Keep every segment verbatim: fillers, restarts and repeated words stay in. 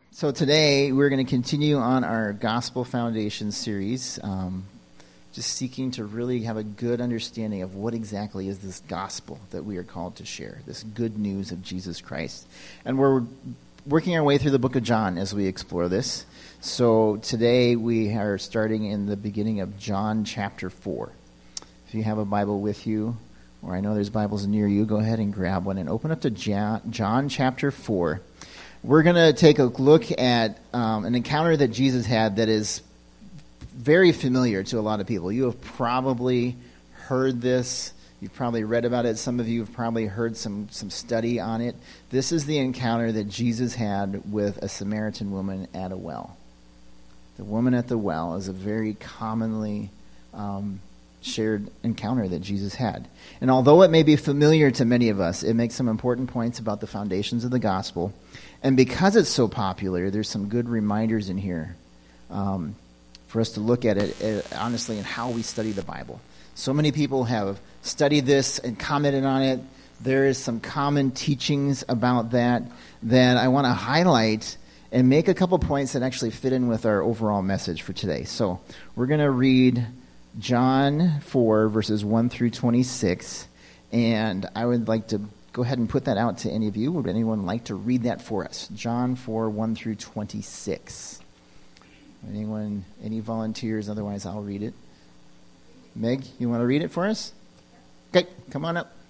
So today we're going to continue on our Gospel Foundation series, um, just seeking to really have a good understanding of what exactly is this gospel that we are called to share, this good news of Jesus Christ. And we're working our way through the book of John as we explore this. So today we are starting in the beginning of John chapter four. If you have a Bible with you, or I know there's Bibles near you, go ahead and grab one and open up to John chapter four. We're going to take a look at um, an encounter that Jesus had that is very familiar to a lot of people. You have probably heard this. You've probably read about it. Some of you have probably heard some, some study on it. This is the encounter that Jesus had with a Samaritan woman at a well. The woman at the well is a very commonly um, shared encounter that Jesus had. And although it may be familiar to many of us, it makes some important points about the foundations of the gospel. And because it's so popular, there's some good reminders in here um, for us to look at it, uh, honestly, and how we study the Bible. So many people have studied this and commented on it. There is some common teachings about that that I want to highlight and make a couple points that actually fit in with our overall message for today. So we're going to read John four, verses one through twenty-six, and I would like to go ahead and put that out to any of you. Would anyone like to read that for us? John four, one through twenty-six. Anyone, any volunteers? Otherwise, I'll read it. Meg, you want to read it for us? Okay, come on up.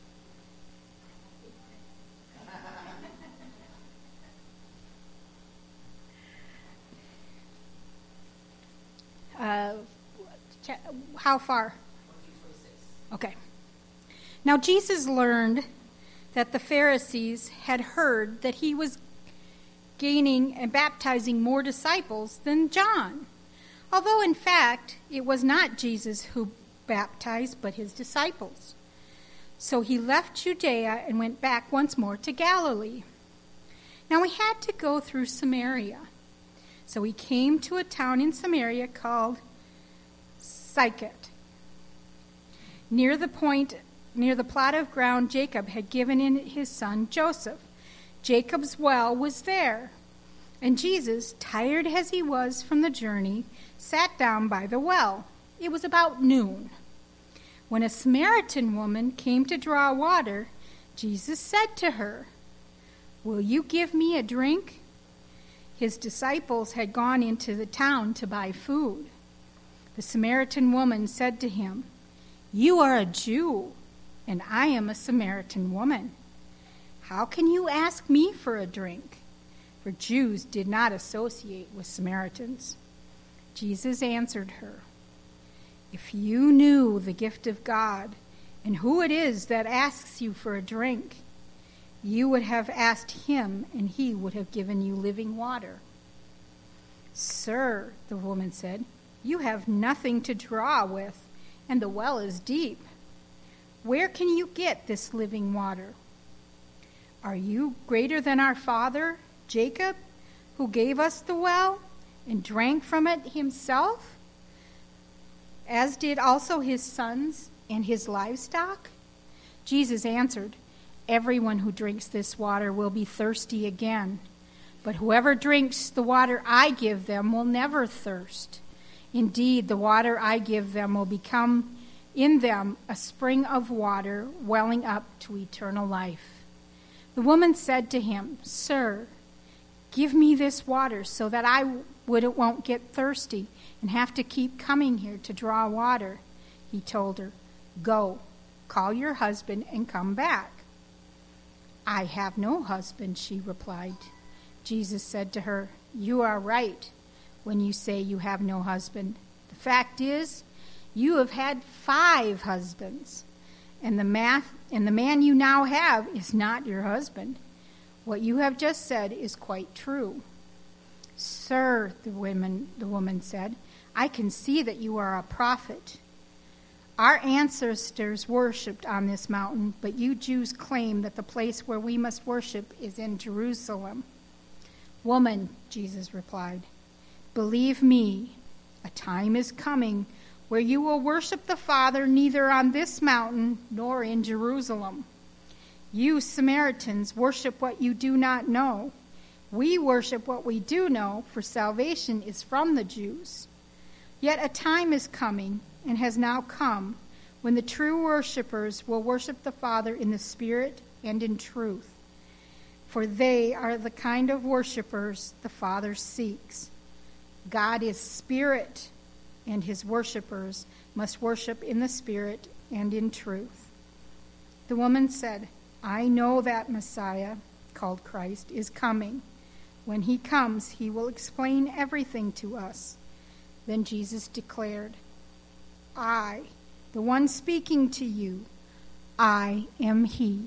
Uh, how far? Okay. Now Jesus learned that the Pharisees had heard that he was gaining and baptizing more disciples than John, although in fact it was not Jesus who baptized but his disciples. So he left Judea and went back once more to Galilee. Now he had to go through Samaria. So he came to a town in Samaria called Sychar, near the point Near the plot of ground Jacob had given in his son Joseph. Jacob's well was there. And Jesus, tired as he was from the journey, sat down by the well. It was about noon. When a Samaritan woman came to draw water, Jesus said to her, "Will you give me a drink?" His disciples had gone into the town to buy food. The Samaritan woman said to him, "You are a Jew, and I am a Samaritan woman. How can you ask me for a drink?" For Jews did not associate with Samaritans. Jesus answered her, "If you knew the gift of God and who it is that asks you for a drink, you would have asked him, and he would have given you living water." "Sir," the woman said, "you have nothing to draw with, and the well is deep. Where can you get this living water? Are you greater than our father, Jacob, who gave us the well and drank from it himself, as did also his sons and his livestock?" Jesus answered, "Everyone who drinks this water will be thirsty again, but whoever drinks the water I give them will never thirst. Indeed, the water I give them will become in them a spring of water welling up to eternal life." The woman said to him, "Sir, give me this water so that I would, won't get thirsty and have to keep coming here to draw water." He told her, "Go, call your husband and come back." "I have no husband," she replied. Jesus said to her, "You are right when you say you have no husband. The fact is, you have had five husbands, and the math, and the man you now have is not your husband. What you have just said is quite true." "Sir," the woman, the woman said, "I can see that you are a prophet. Our ancestors worshipped on this mountain, but you Jews claim that the place where we must worship is in Jerusalem." "Woman," Jesus replied, "believe me, a time is coming where you will worship the Father neither on this mountain nor in Jerusalem. You Samaritans worship what you do not know. We worship what we do know, for salvation is from the Jews. Yet a time is coming, and has now come, when the true worshipers will worship the Father in the Spirit and in truth. For they are the kind of worshipers the Father seeks. God is Spirit, and his worshipers must worship in the Spirit and in truth. The woman said, I know that Messiah, called Christ, is coming. When he comes, he will explain everything to us. Then Jesus declared, I, the one speaking to you, I am he.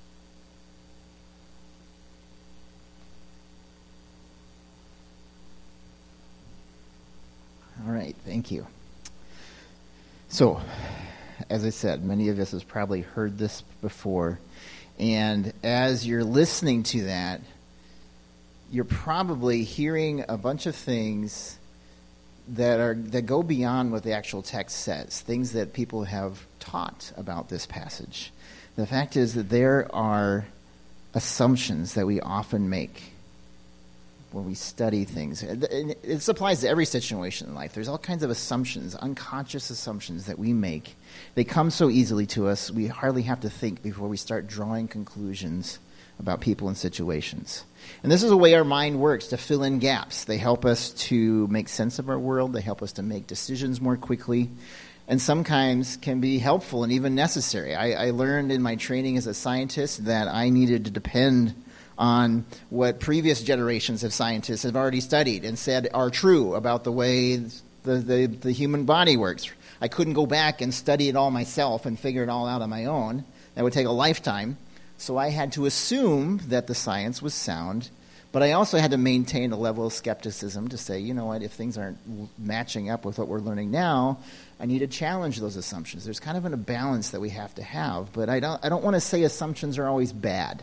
All right, thank you. So, as I said, many of us have probably heard this before, and as you're listening to that, you're probably hearing a bunch of things that are that go beyond what the actual text says, things that people have taught about this passage. The fact is that there are assumptions that we often make when we study things. It applies to every situation in life. There's all kinds of assumptions, unconscious assumptions that we make. They come so easily to us, we hardly have to think before we start drawing conclusions about people and situations. And this is the way our mind works, to fill in gaps. They help us to make sense of our world. They help us to make decisions more quickly, and sometimes can be helpful and even necessary. I, I learned in my training as a scientist that I needed to depend on what previous generations of scientists have already studied and said are true about the way the, the, the human body works. I couldn't go back and study it all myself and figure it all out on my own. That would take a lifetime. So I had to assume that the science was sound, but I also had to maintain a level of skepticism to say, you know what, if things aren't matching up with what we're learning now, I need to challenge those assumptions. There's kind of a balance that we have to have, but I don't I don't want to say assumptions are always bad.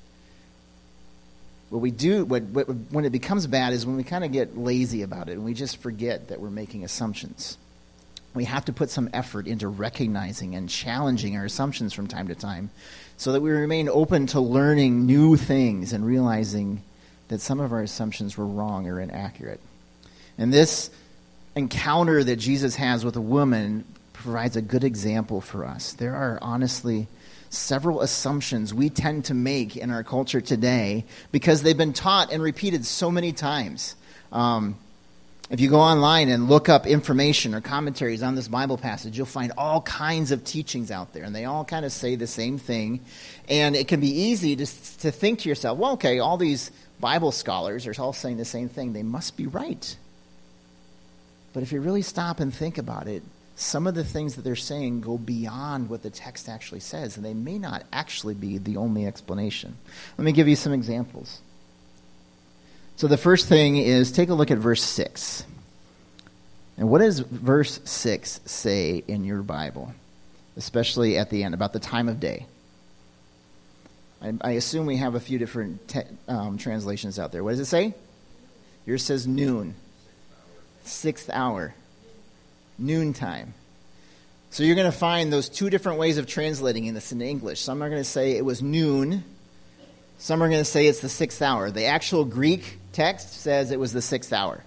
What we do, what, what, when it becomes bad is when we kind of get lazy about it and we just forget that we're making assumptions. We have to put some effort into recognizing and challenging our assumptions from time to time so that we remain open to learning new things and realizing that some of our assumptions were wrong or inaccurate. And this encounter that Jesus has with a woman provides a good example for us. There are honestly several assumptions we tend to make in our culture today because they've been taught and repeated so many times. Um, if you go online and look up information or commentaries on this Bible passage, you'll find all kinds of teachings out there, and they all kind of say the same thing. And it can be easy to, to think to yourself, well, okay, all these Bible scholars are all saying the same thing. They must be right. But if you really stop and think about it, some of the things that they're saying go beyond what the text actually says, and they may not actually be the only explanation. Let me give you some examples. So the first thing is, take a look at verse six. And what does verse six say in your Bible, especially at the end, about the time of day? I, I assume we have a few different te- um, translations out there. What does it say? Yours says noon. Sixth hour. Noontime. So you're going to find those two different ways of translating this in English. Some are going to say it was noon. Some are going to say it's the sixth hour. The actual Greek text says it was the sixth hour.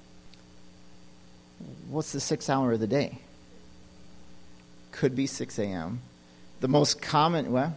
What's the sixth hour of the day? Could be six a.m. The most common, well,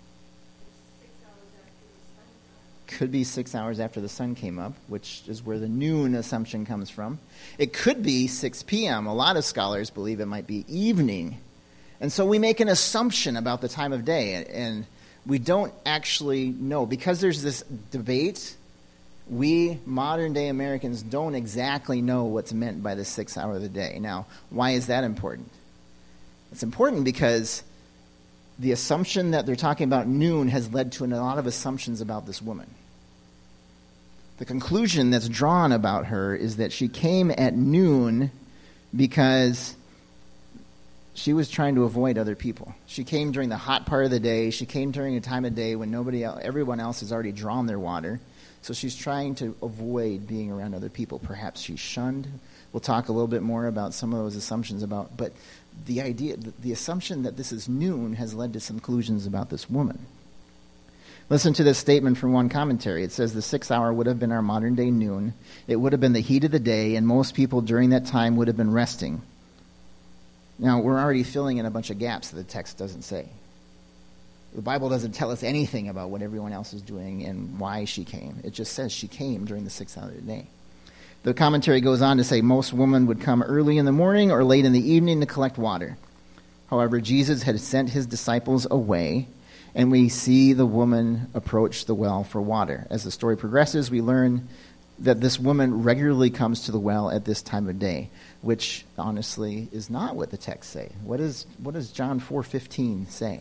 could be six hours after the sun came up, which is where the noon assumption comes from. It could be six p.m. A lot of scholars believe it might be evening. And so we make an assumption about the time of day, and we don't actually know. Because there's this debate, we modern-day Americans don't exactly know what's meant by the sixth hour of the day. Now, why is that important? It's important because the assumption that they're talking about noon has led to a lot of assumptions about this woman. The conclusion that's drawn about her is that she came at noon because she was trying to avoid other people. She came during the hot part of the day. She came during a time of day when nobody else, everyone else has already drawn their water. So she's trying to avoid being around other people. Perhaps she's shunned. We'll talk a little bit more about some of those assumptions about, but the idea, the, the assumption that this is noon has led to some conclusions about this woman. Listen to this statement from one commentary. It says the sixth hour would have been our modern day noon. It would have been the heat of the day, and most people during that time would have been resting. Now, we're already filling in a bunch of gaps that the text doesn't say. The Bible doesn't tell us anything about what everyone else is doing and why she came. It just says she came during the sixth hour of the day. The commentary goes on to say most women would come early in the morning or late in the evening to collect water. However, Jesus had sent his disciples away, and we see the woman approach the well for water. As the story progresses, we learn that this woman regularly comes to the well at this time of day, which honestly is not what the text say. What is what does John four fifteen say?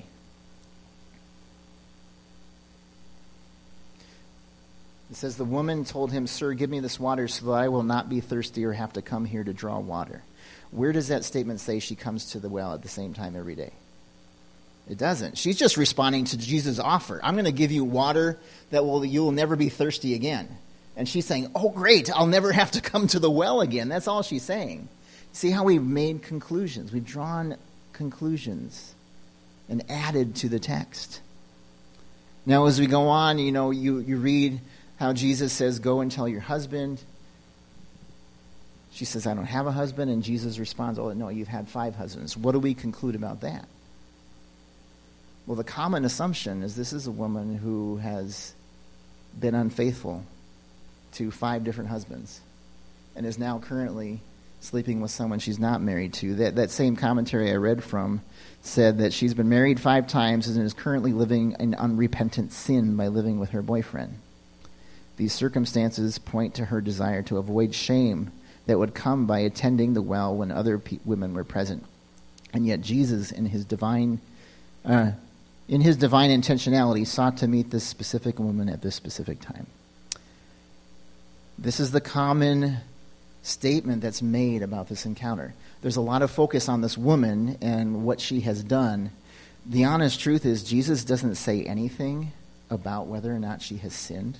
It says, the woman told him, "Sir, give me this water so that I will not be thirsty or have to come here to draw water." Where does that statement say she comes to the well at the same time every day? It doesn't. She's just responding to Jesus' offer. I'm going to give you water that will you will never be thirsty again. And she's saying, oh, great, I'll never have to come to the well again. That's all she's saying. See how we've made conclusions. We've drawn conclusions and added to the text. Now, as we go on, you know, you, you read how Jesus says, go and tell your husband. She says, I don't have a husband. And Jesus responds, oh, no, you've had five husbands. What do we conclude about that? Well, the common assumption is this is a woman who has been unfaithful to five different husbands and is now currently sleeping with someone she's not married to. That, that same commentary I read from said that she's been married five times and is currently living in unrepentant sin by living with her boyfriend. These circumstances point to her desire to avoid shame that would come by attending the well when other pe- women were present. And yet Jesus, in his divine uh, in his divine intentionality, sought to meet this specific woman at this specific time. This is the common statement that's made about this encounter. There's a lot of focus on this woman and what she has done. The honest truth is Jesus doesn't say anything about whether or not she has sinned.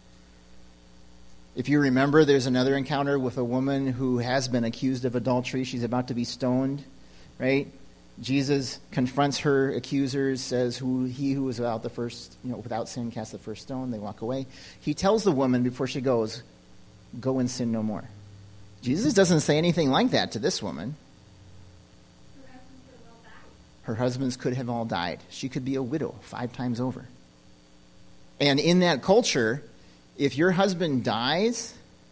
If you remember, there's another encounter with a woman who has been accused of adultery. She's about to be stoned, right? Jesus confronts her accusers, says, "Who he who is without the first, you know, without sin, cast the first stone." They walk away. He tells the woman before she goes, "Go and sin no more." Jesus doesn't say anything like that to this woman. Her husbands could have all died. She could be a widow five times over. And in that culture, if your husband dies,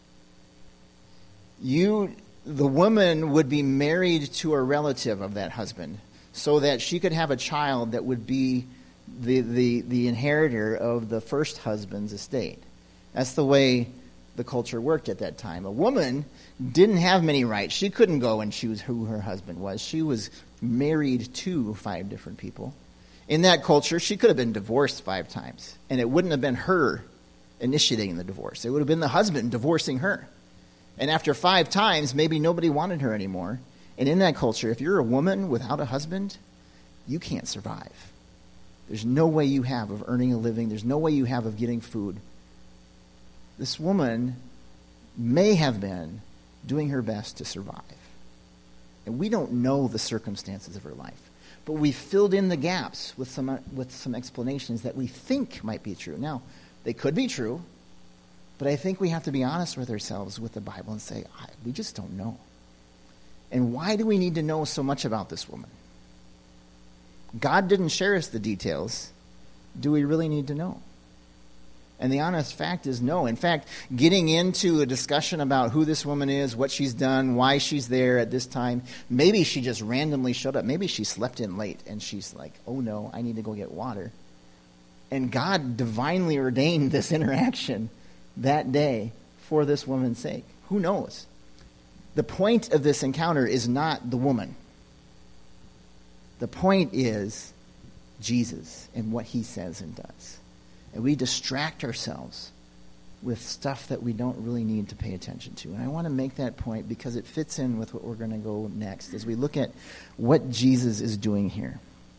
you, the woman would be married to a relative of that husband so that she could have a child that would be the, the, the inheritor of the first husband's estate. That's the way the culture worked at that time. A woman didn't have many rights. She couldn't go and choose who her husband was. She was married to five different people. In that culture, she could have been divorced five times, and it wouldn't have been her initiating the divorce. It would have been the husband divorcing her. And after five times, maybe nobody wanted her anymore. And in that culture, if you're a woman without a husband, you can't survive. There's no way you have of earning a living. There's no way you have of getting food. This woman may have been doing her best to survive. And we don't know the circumstances of her life. But we filled in the gaps with some with some explanations that we think might be true. Now, they could be true, but I think we have to be honest with ourselves with the Bible and say, we just don't know. And why do we need to know so much about this woman? God didn't share us the details. Do we really need to know? And the honest fact is no. In fact, getting into a discussion about who this woman is, what she's done, why she's there at this time, maybe she just randomly showed up. Maybe she slept in late and she's like, oh no, I need to go get water. And God divinely ordained this interaction that day for this woman's sake. Who knows? The point of this encounter is not the woman. The point is Jesus and what he says and does. And we distract ourselves with stuff that we don't really need to pay attention to. And I want to make that point because it fits in with what we're going to go next as we look at what Jesus is doing here.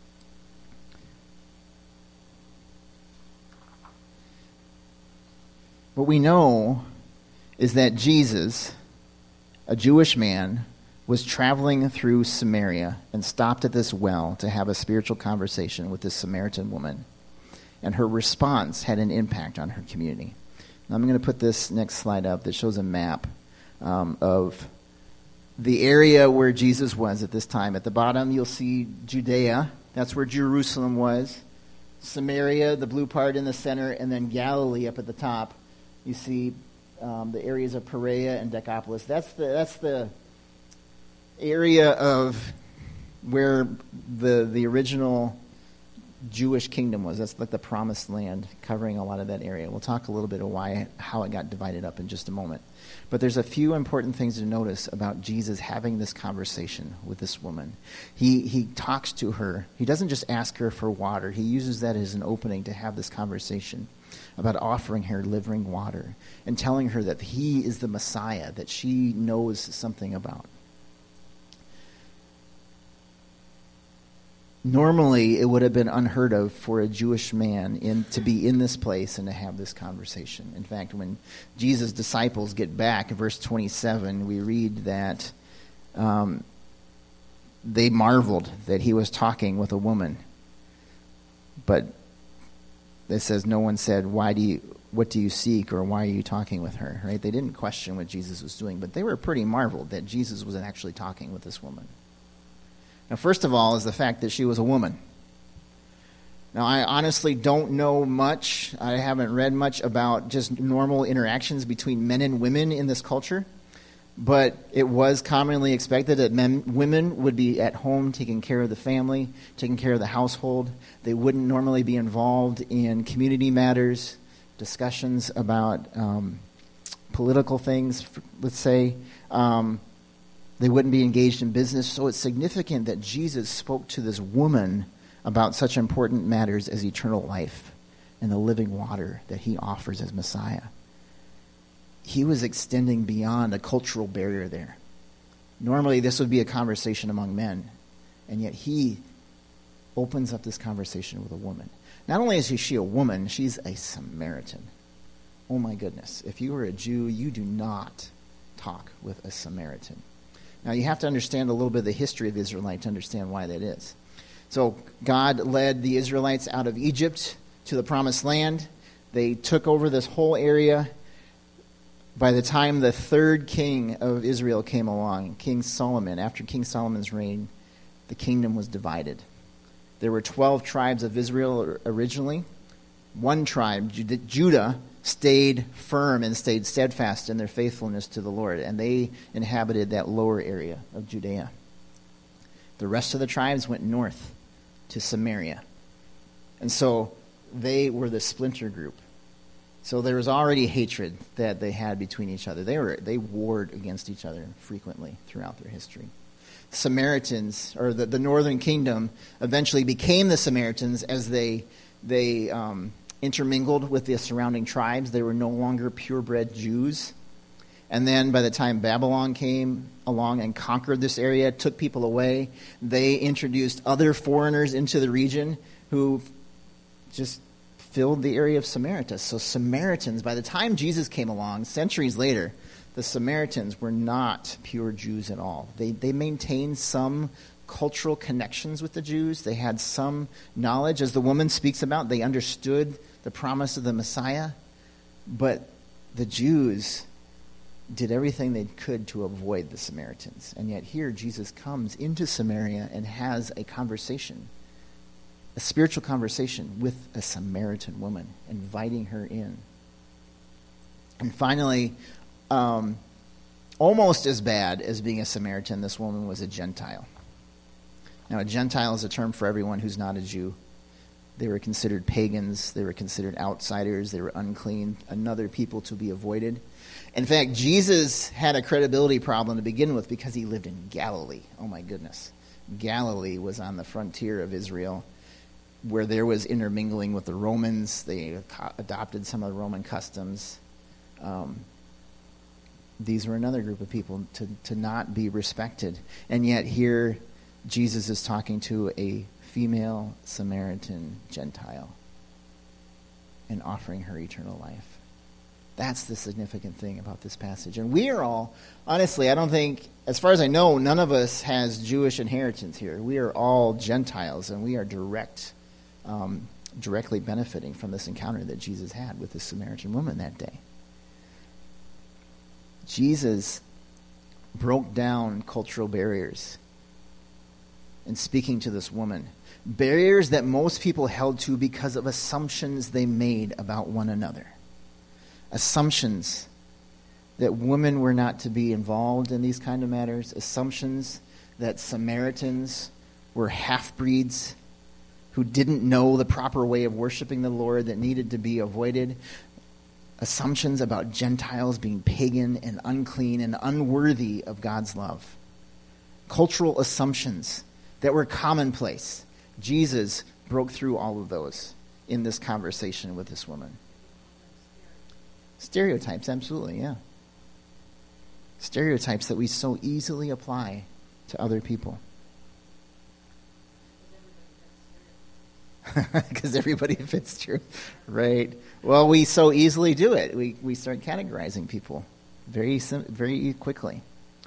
What we know is that Jesus, a Jewish man, was traveling through Samaria and stopped at this well to have a spiritual conversation with this Samaritan woman. And her response had an impact on her community. Now, I'm going to put this next slide up that shows a map um, of the area where Jesus was at this time. At the bottom, you'll see Judea. That's where Jerusalem was. Samaria, the blue part in the center, and then Galilee up at the top. You see um, the areas of Perea and Decapolis. That's the that's the area of where the the original Jewish kingdom was. That's like the promised land, covering a lot of that area. We'll talk a little bit of why, how it got divided up in just a moment. But there's a few important things to notice about Jesus having this conversation with this woman. He he talks to her. He doesn't just ask her for water. He uses that as an opening to have this conversation about offering her living water and telling her that he is the Messiah that she knows something about. Normally, it would have been unheard of for a Jewish man in, to be in this place and to have this conversation. In fact, when Jesus' disciples get back, in verse twenty-seven, we read that um, they marveled that he was talking with a woman. But it says, no one said, "Why do you, what do you seek?" or "Why are you talking with her?" Right? They didn't question what Jesus was doing, but they were pretty marveled that Jesus was actually talking with this woman. Now, first of all, is the fact that she was a woman. Now, I honestly don't know much. I haven't read much about just normal interactions between men and women in this culture. But it was commonly expected that men, women would be at home taking care of the family, taking care of the household. They wouldn't normally be involved in community matters, discussions about um, political things, let's say. Um They wouldn't be engaged in business. So it's significant that Jesus spoke to this woman about such important matters as eternal life and the living water that he offers as Messiah. He was extending beyond a cultural barrier there. Normally, this would be a conversation among men, and yet he opens up this conversation with a woman. Not only is she a woman, she's a Samaritan. Oh my goodness. If you were a Jew, you do not talk with a Samaritan. Now, you have to understand a little bit of the history of Israelite to understand why that is. So, God led the Israelites out of Egypt to the Promised Land. They took over this whole area. By the time the third king of Israel came along, King Solomon, after King Solomon's reign, the kingdom was divided. There were twelve tribes of Israel originally. One tribe, Judah, stayed firm and stayed steadfast in their faithfulness to the Lord, and they inhabited that lower area of Judea. The rest of the tribes went north to Samaria. And so they were the splinter group. So there was already hatred that they had between each other. They were they warred against each other frequently throughout their history. Samaritans, or the, the northern kingdom, eventually became the Samaritans as they they um, intermingled with the surrounding tribes. They were no longer purebred Jews. And then by the time Babylon came along and conquered this area, took people away, they introduced other foreigners into the region who just filled the area of Samaria. So Samaritans, by the time Jesus came along, centuries later, the Samaritans were not pure Jews at all. They they maintained some cultural connections with the Jews. They had some knowledge, as the woman speaks about. They understood the promise of the Messiah. But the Jews did everything they could to avoid the Samaritans. And yet here Jesus comes into Samaria and has a conversation, a spiritual conversation with a Samaritan woman, inviting her in. And finally, um, almost as bad as being a Samaritan, this woman was a Gentile. Now, a Gentile is a term for everyone who's not a Jew. They were considered pagans. They were considered outsiders. They were unclean, another people to be avoided. In fact, Jesus had a credibility problem to begin with because he lived in Galilee. Oh, my goodness. Galilee was on the frontier of Israel, where there was intermingling with the Romans. They adopted some of the Roman customs. Um, these were another group of people to, to not be respected. And yet here, Jesus is talking to a female Samaritan Gentile and offering her eternal life. That's the significant thing about this passage. And we are all, honestly, I don't think, as far as I know, none of us has Jewish inheritance here. We are all Gentiles, and we are direct um, directly benefiting from this encounter that Jesus had with this Samaritan woman that day. Jesus broke down cultural barriers in speaking to this woman. Barriers that most people held to because of assumptions they made about one another. Assumptions that women were not to be involved in these kind of matters. Assumptions that Samaritans were half-breeds who didn't know the proper way of worshiping the Lord that needed to be avoided. Assumptions about Gentiles being pagan and unclean and unworthy of God's love. Cultural assumptions that were commonplace. Jesus broke through all of those in this conversation with this woman. Stereotypes, absolutely, yeah. Stereotypes that we so easily apply to other people. Because everybody fits true, right? Well, we so easily do it. We we start categorizing people very very quickly.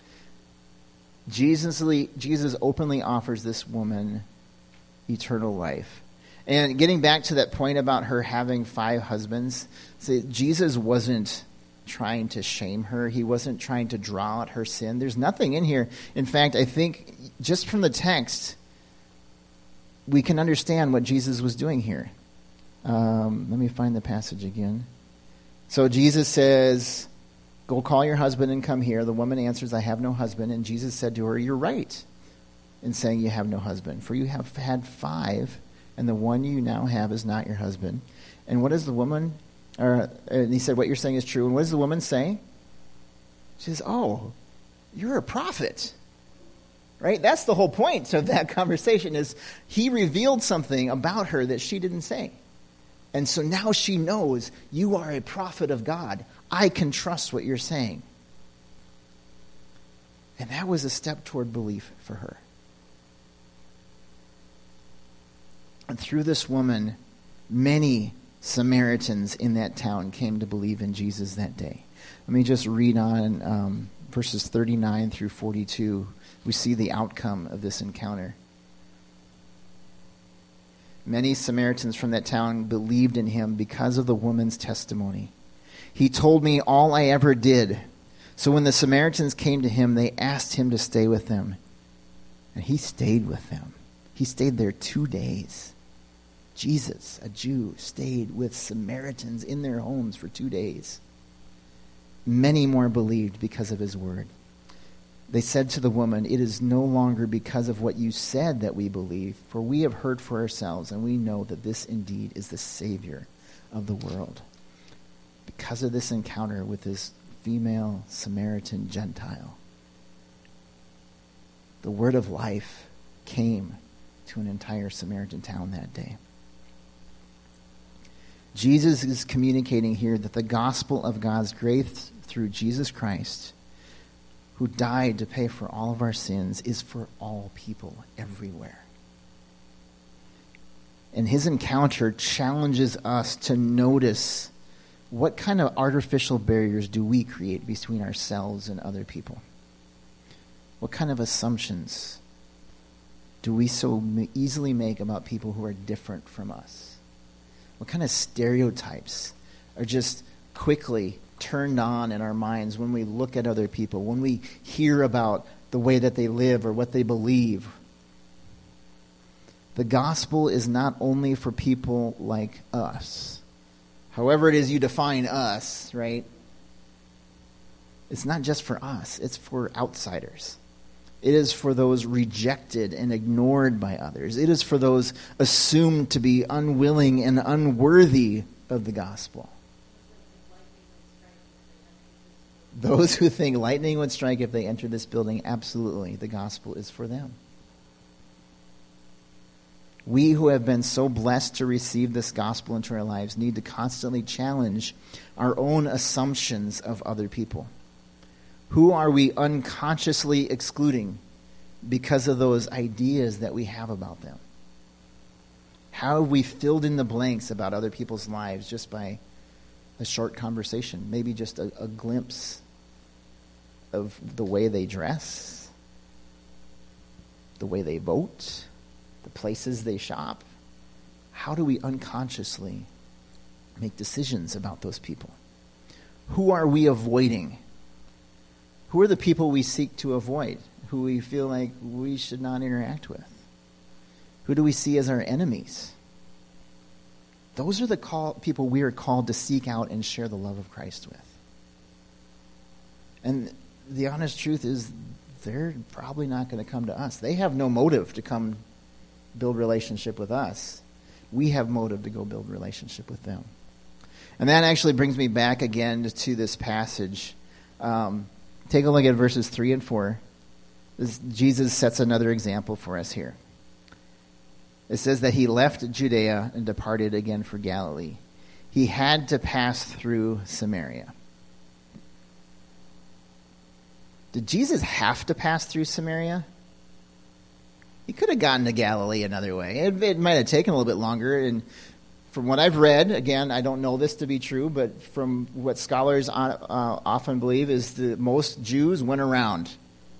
Jesus Jesus openly offers this woman eternal life. And getting back to that point about her having five husbands, see, Jesus wasn't trying to shame her. He wasn't trying to draw out her sin. There's nothing in here. In fact, I think just from the text, we can understand what Jesus was doing here. Um, let me find the passage again. So Jesus says, "Go call your husband and come here." The woman answers, "I have no husband." And Jesus said to her, "You're right in saying you have no husband, for you have had five, and the one you now have is not your husband." And what does the woman, or, and he said, "What you're saying is true." And what does the woman say? She says, "Oh, you're a prophet." Right? That's the whole point of that conversation, is he revealed something about her that she didn't say. And so now she knows, you are a prophet of God. I can trust what you're saying. And that was a step toward belief for her. And through this woman, many Samaritans in that town came to believe in Jesus that day. Let me just read on um, verses thirty-nine through forty-two. We see the outcome of this encounter. Many Samaritans from that town believed in him because of the woman's testimony. "He told me all I ever did." So when the Samaritans came to him, they asked him to stay with them. And he stayed with them. He stayed there two days. Jesus, a Jew, stayed with Samaritans in their homes for two days. Many more believed because of his word. They said to the woman, "It is no longer because of what you said that we believe, for we have heard for ourselves, and we know that this indeed is the Savior of the world." Because of this encounter with this female Samaritan Gentile, the word of life came to an entire Samaritan town that day. Jesus is communicating here that the gospel of God's grace through Jesus Christ, who died to pay for all of our sins, is for all people everywhere. And his encounter challenges us to notice what kind of artificial barriers do we create between ourselves and other people. What kind of assumptions do we so easily make about people who are different from us? What kind of stereotypes are just quickly turned on in our minds when we look at other people, when we hear about the way that they live or what they believe? The gospel is not only for people like us. However it is you define us, right? It's not just for us. It's for outsiders. It is for those rejected and ignored by others. It is for those assumed to be unwilling and unworthy of the gospel. Those who think lightning would strike if they enter this building, absolutely, the gospel is for them. We who have been so blessed to receive this gospel into our lives need to constantly challenge our own assumptions of other people. Who are we unconsciously excluding because of those ideas that we have about them? How have we filled in the blanks about other people's lives just by a short conversation, maybe just a, a glimpse of the way they dress, the way they vote, the places they shop, how do we unconsciously make decisions about those people? Who are we avoiding? Who are the people we seek to avoid, who we feel like we should not interact with? Who do we see as our enemies? Those are the call, people we are called to seek out and share the love of Christ with. And the honest truth is, they're probably not going to come to us. They have no motive to come build relationship with us. We have motive to go build relationship with them. And that actually brings me back again to this passage. Um, take a look at verses three and four. This, Jesus sets another example for us here. It says that he left Judea and departed again for Galilee. He had to pass through Samaria. Did Jesus have to pass through Samaria? He could have gotten to Galilee another way. It, it might have taken a little bit longer. And from what I've read, again, I don't know this to be true, but from what scholars on, uh, often believe is that most Jews went around.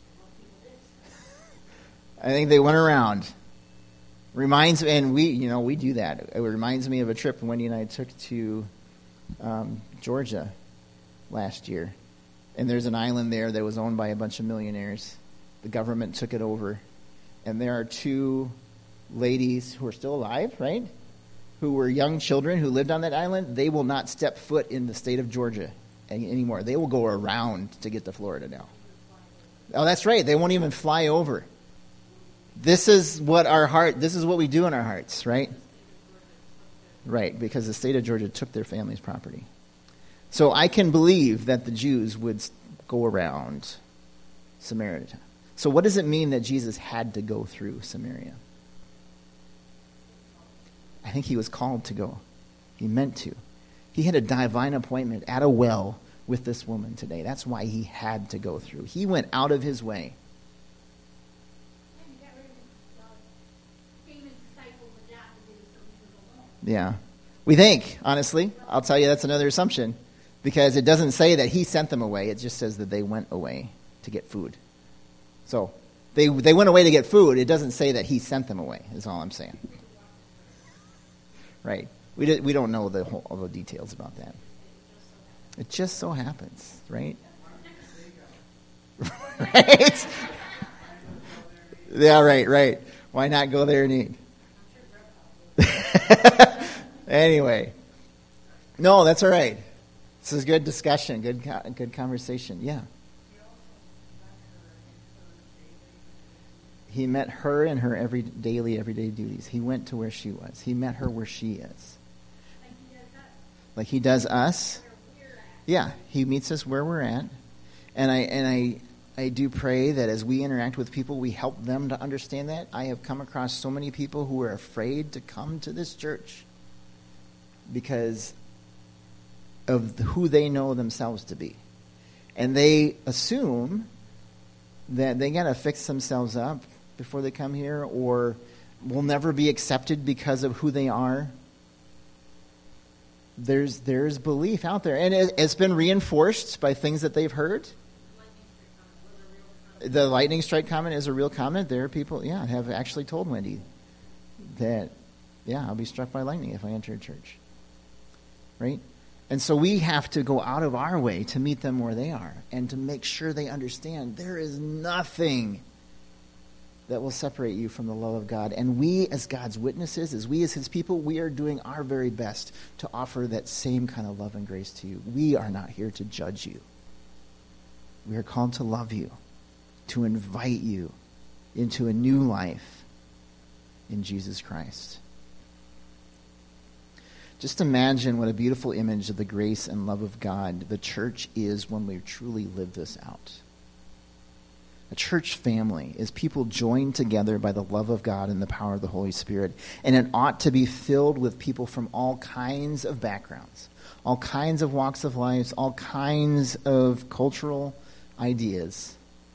I think they went around. Reminds and we, you know, we do that. It reminds me of a trip Wendy and I took to um, Georgia last year. And there's an island there that was owned by a bunch of millionaires. The government took it over. And there are two ladies who are still alive, right? Who were young children who lived on that island. They will not step foot in the state of Georgia any, anymore. They will go around to get to Florida now. Oh, that's right. They won't even fly over. This is what our heart, this is what we do in our hearts, right? Right, because the state of Georgia took their family's property. So I can believe that the Jews would go around Samaria. So what does it mean that Jesus had to go through Samaria? I think he was called to go. He meant to. He had a divine appointment at a well with this woman today. That's why he had to go through. He went out of his way. Yeah. We think, honestly. I'll tell you that's another assumption. Because it doesn't say that he sent them away. It just says that they went away to get food. So they they went away to get food. It doesn't say that he sent them away, is all I'm saying. Right. We, do, we don't know the whole, all the details about that. It just so happens, right? Right? Yeah, right, right. Why not go there and eat? Anyway. No, that's all right. This is good discussion, good good conversation. Yeah. He met her in her every daily, everyday duties. He went to where she was. He met her where she is. Like he does us. Yeah, he meets us where we're at. And I and I I do pray that as we interact with people, we help them to understand that. I have come across so many people who are afraid to come to this church because of who they know themselves to be. And they assume that they got to fix themselves up before they come here, or will never be accepted because of who they are. There's there's belief out there, and it, it's been reinforced by things that they've heard. The lightning strike comment is a real comment. There are people, yeah, have actually told Wendy that, yeah, I'll be struck by lightning if I enter a church. Right? And so we have to go out of our way to meet them where they are and to make sure they understand there is nothing that will separate you from the love of God. And we as God's witnesses, as we as his people, we are doing our very best to offer that same kind of love and grace to you. We are not here to judge you. We are called to love you, to invite you into a new life in Jesus Christ. Just imagine what a beautiful image of the grace and love of God the church is when we truly live this out. A church family is people joined together by the love of God and the power of the Holy Spirit. And it ought to be filled with people from all kinds of backgrounds, all kinds of walks of life, all kinds of cultural ideas.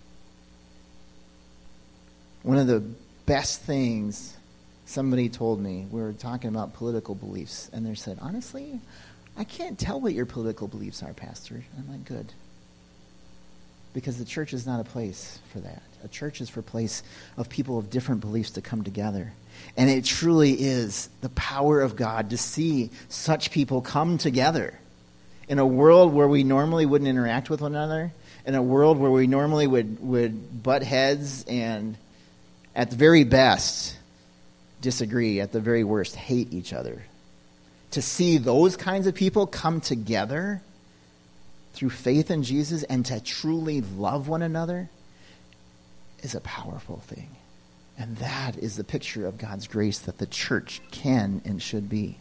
One of the best things somebody told me, we were talking about political beliefs, and they said, honestly, I can't tell what your political beliefs are, Pastor. I'm like, good. Because the church is not a place for that. A church is for a place of people of different beliefs to come together. And it truly is the power of God to see such people come together in a world where we normally wouldn't interact with one another, in a world where we normally would, would butt heads and, at the very best, disagree, at the very worst, hate each other. To see those kinds of people come together through faith in Jesus and to truly love one another is a powerful thing. And that is the picture of God's grace that the church can and should be.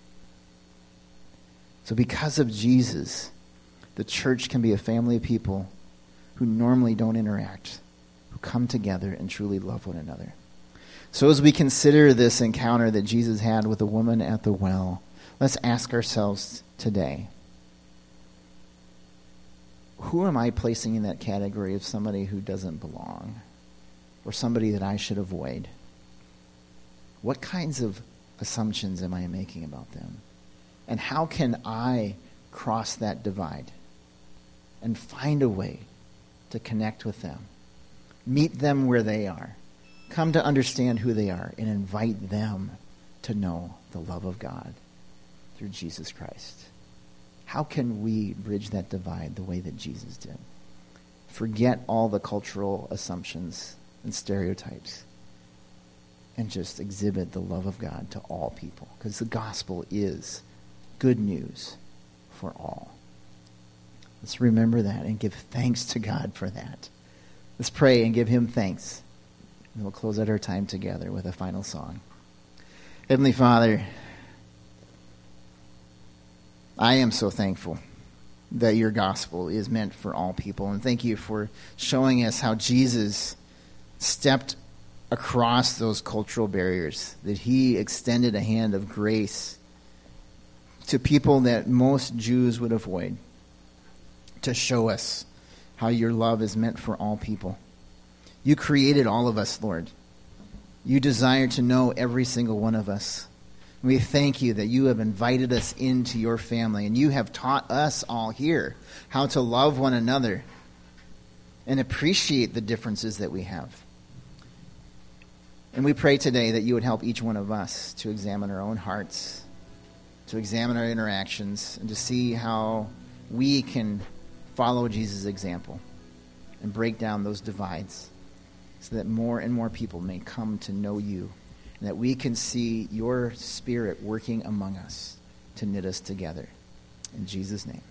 So because of Jesus, the church can be a family of people who normally don't interact, who come together and truly love one another. So as we consider this encounter that Jesus had with the woman at the well, let's ask ourselves today, who am I placing in that category of somebody who doesn't belong or somebody that I should avoid? What kinds of assumptions am I making about them? And how can I cross that divide and find a way to connect with them, meet them where they are, come to understand who they are, and invite them to know the love of God through Jesus Christ? How can we bridge that divide the way that Jesus did? Forget all the cultural assumptions and stereotypes and just exhibit the love of God to all people, because the gospel is good news for all. Let's remember that and give thanks to God for that. Let's pray and give him thanks. And we'll close out our time together with a final song. Heavenly Father, I am so thankful that your gospel is meant for all people. And thank you for showing us how Jesus stepped across those cultural barriers, that he extended a hand of grace to people that most Jews would avoid, to show us how your love is meant for all people. You created all of us, Lord. You desire to know every single one of us. We thank you that you have invited us into your family, and you have taught us all here how to love one another and appreciate the differences that we have. And we pray today that you would help each one of us to examine our own hearts, to examine our interactions, and to see how we can follow Jesus' example and break down those divides so that more and more people may come to know you, and that we can see your Spirit working among us to knit us together. In Jesus' name.